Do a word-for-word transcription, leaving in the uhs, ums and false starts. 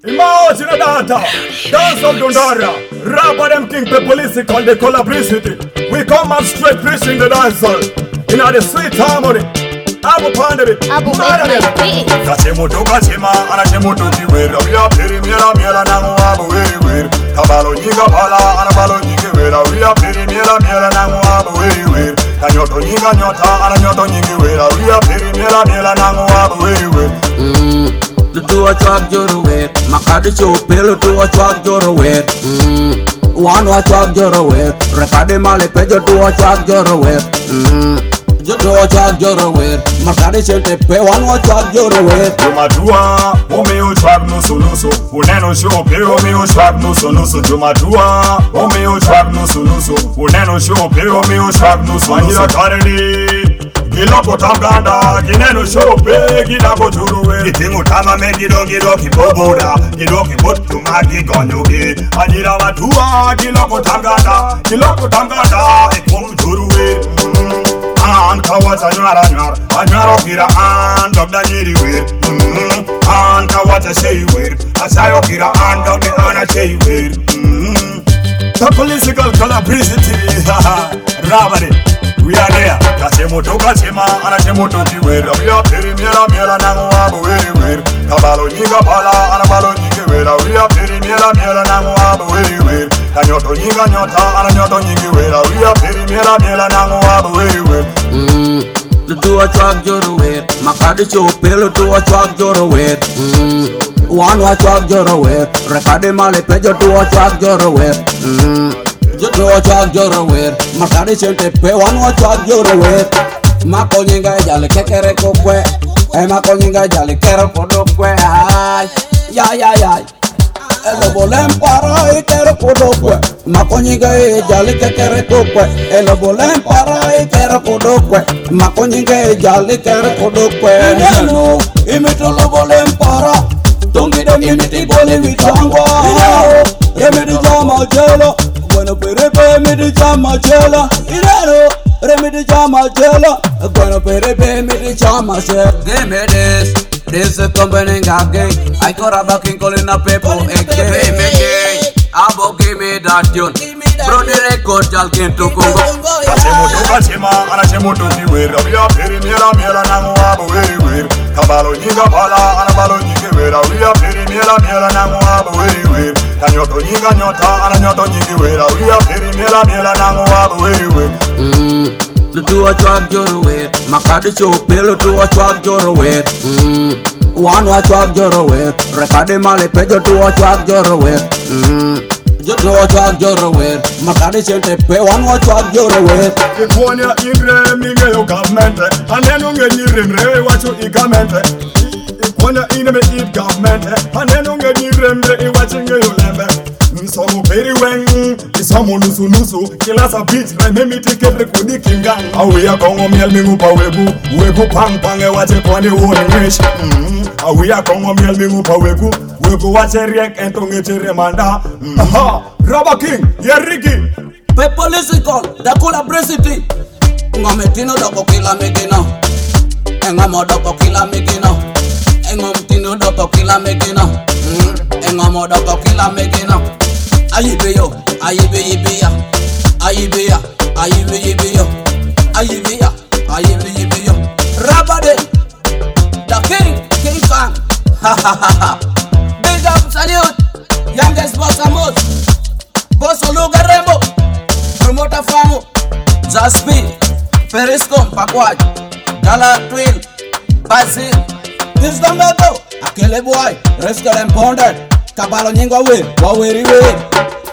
Imagine a data, dance of Dondara, rapper them king pe police call the collaboration. We come up straight preaching the dancehall. In the sweet harmony, Abu Pandit, Abu Pandit. Kachemuto Kachima, and a Chemuto Kiwera, we are Peri Mira Mira Namu Abu Weir, Kabalo Niga Pala, and a Balo Nigiwera, we are Peri Mira Mira Namu Abu Weir, Kanyoto Niga Nyota, and a Nyoto Nigiwera, we are Peri Mira Mira Namu Abu Weir. Do a truck your way, Makadi show pillow to a truck your way. One watch truck your way, Rakade Male Pejo to a truck your way. You do a truck your way, Makadi show te pay one watch truck your way. Jumadua, Omeo truck no soluso, Uneno show pay Omeo truck no soluso. Jumadua, Omeo truck no soluso, Uneno show pay Omeo truck no soluso. Kiloko Tanganda, Kineno Shope, Kilako Turuwe, Timutama Megido, Gidoki Boboda, Gidoki Botu Magi Gonuki, Anira Matua, Kiloko Tanganda, Kiloko Tanganda, Ekum Turuwe, and Kawata Nara, Anaro Kira, and Doctor Niriwe, and Kawata Shayway, Asayo Kira, and Doctor Anna Shayway, the political collaboration, Rabari. We are there. Kachemoto Kachima, and a Chemoto Kiwera. We are Peri Mira Mira Namu Abu Weir. Kabalo Niga Pala, and a Balo Nigiwera. We are Peri Mira Mira Namu Abu Weir. Kanyoto Niga Nyota, and a Nyoto Nigiwera. We are Peri Mira Mira Namu Abu Weir. Mm, do a truck your way. Makadi show pillow to a truck your way. Mm, one watch truck your way. Rakade Male Pejo to a truck your way. Mm. You do a truck your way, Makadi show te pay one watch truck your way. Mako nyinga jali kekere kokwe, eh mako nyinga jali kero kodokwe. Ay, ya ya ya. Elo bolem para ikero kodokwe. Mako nyinga jali kekere kokwe, elo bolem para ikero kodokwe. Mako nyinga jali kero kodokwe. Nenu imitolo bolem para, tongi dongi miti boli vitangwa. Yemidi jama jelo. Bueno, perepe me di chama chela, Ireno, remi di chama chela. Bueno, perepe me di chama chela. Give me this, this is company again. I got a backing calling a people again. Give me this, Abo give me that tune. Bro, the record y'all get to Congo. Kachemoto Kachima, and a Chemoto Kiwera. We are Peri Mira Mira Namu Abu Weir. Kabalo Niga Pala, and a Balo Nigiwera. We are Peri Mira Mira Namu Abu Weir. Kanyoto Niga Nyota, and a Nyoto Nigiwera. We are Peri Mira Mira Namu Abu Weir. Mm, do a truck your way, Makadi show pillow to a truck your way. Mm, one watch truck your way, Rakade Male Pejo to a truck your way. Mm, you do a truck your way, Makadi show te pay one watch truck your way. Ikonia Ingre Minga yo government, and then Unga Niremre, what you igamente. Ikonia Iname eat government, and then Unga Niremre, watching you lembe. So very when it's someone who knows Kilasa beach, my memi take every kudi kinga. Awe ya kongo miel mingu pa wegu, wegu pang pange wache kwani uone ngesh. Awe ya kongo miel mingu pa wegu, wegu wache riek entonge chere manda. Aha, Rabba King, Yeriki. Pe political, da collaboration. Ngametino doko kila megina. Engamo doko kila megina. Engomtino doko kila megina. Engamo doko kila megina. Ayibeyo, ayibe yibeya, ayibeya, ayibe yibeyo, ayibeya, ayibe yibeyo. Rabade, the king, King Khan. Ha ha ha ha. Big up, salute, youngest boss Amos, boss Oluga Rembo, promoter Famo, Jasmine, Periscom, Pakwaj, Gala Twin, Basil, this the metal, Akele boy, Rescal and Ponded. Kabalo nyingo we, wa weri we.